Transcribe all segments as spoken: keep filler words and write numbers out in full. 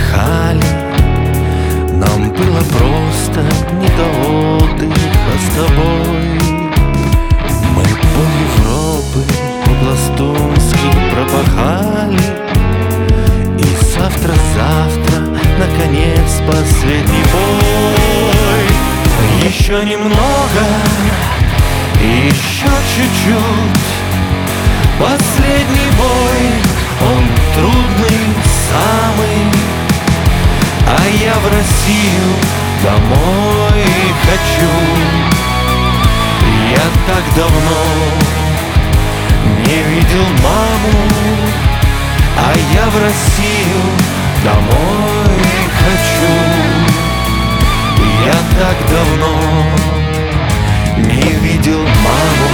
отдыхали. Нам было просто не до отдыха с тобой. Мы пол Европы по-пластунски пропахали. И завтра-завтра, наконец, последний бой. Еще немного, еще чуть-чуть. Последний бой, он трудный самый. А я в Россию домой хочу. Я так давно не видел маму. А я в Россию домой хочу. Я так давно не видел маму.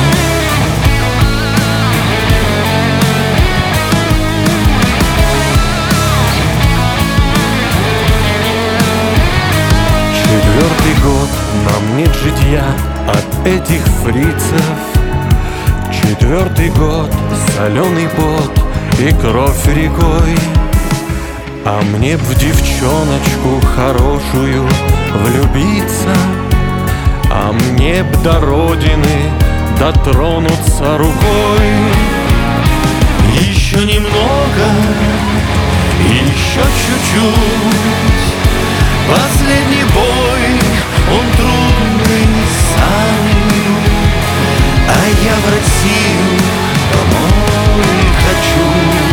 Четвертый год нам нет житья от этих фрицев. Четвертый год соленый пот и кровь рекой. А мне б в девчоночку хорошую влюбиться, а мне б до родины дотронуться рукой. Еще немного, еще чуть-чуть. Последний бой, он трудный самый. А я в Россию домой хочу.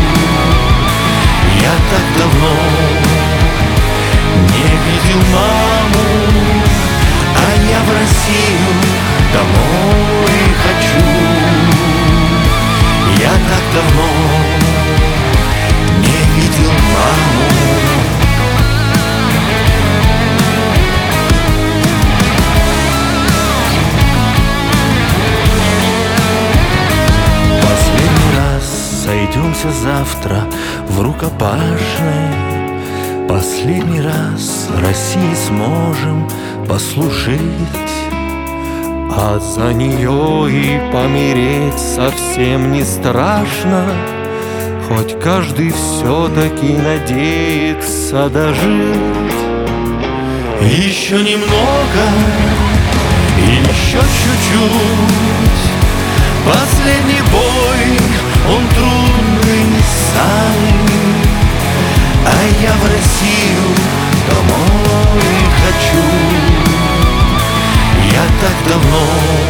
Я так давно не видел маму. А я в Россию домой хочу. Я так давно не видел маму. Сойдемся завтра в рукопашной. Последний раз России сможем послужить. А за нее и помереть совсем не страшно. Хоть каждый все-таки надеется дожить. Еще немного, еще чуть-чуть. Последний бой, он трудный самый. А я в Россию домой хочу. Я так давно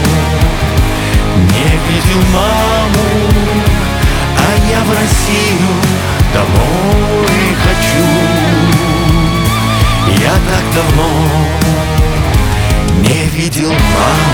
не видел маму. А я в Россию домой хочу. Я так давно не видел маму.